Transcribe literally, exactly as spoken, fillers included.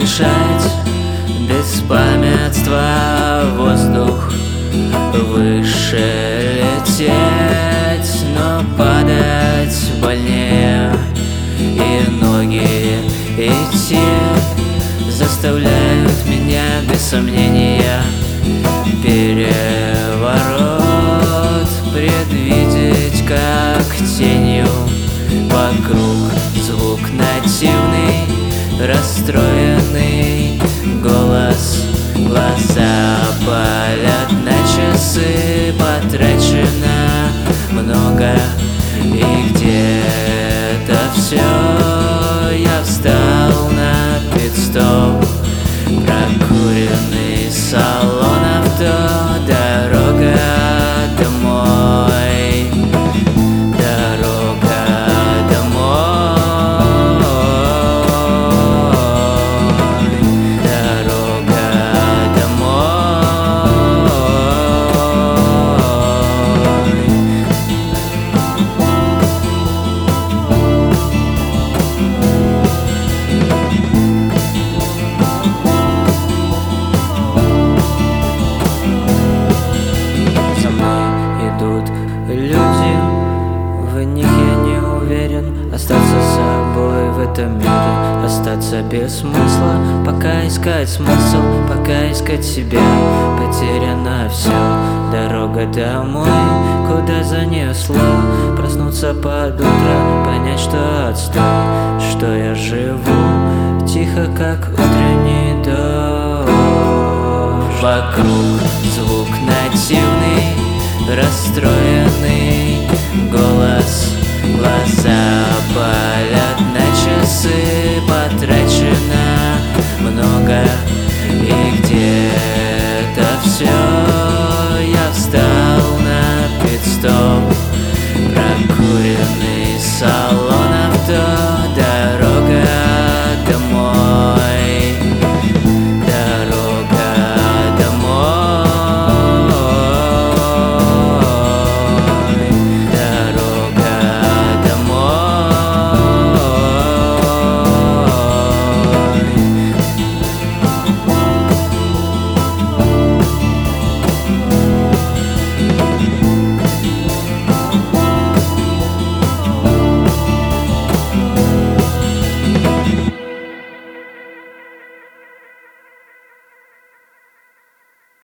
дышать без памятства, воздух выше лететь, но падать больнее, и ноги идти заставляют меня без сомнения переворот предвидеть, как тенью вокруг звук нативный, расстроенный голос, глаза палят на часы, потрачено много, и где-то все, я встал на пит-стоп, прокуренный салон авто, дорога домой, дорога домой, дорога домой. За мной идут люди, в них я не уверен. Остаться собой в этом мире, остаться без смысла, пока искать смысл, пока искать себя, потеряно все. Дорога домой, куда занесло, проснуться под утро, понять, что отстой, что я живу тихо, как утренний дождь. Вокруг звук нативный, расстроенный голос, глаза палят на часы, потрачено много, и где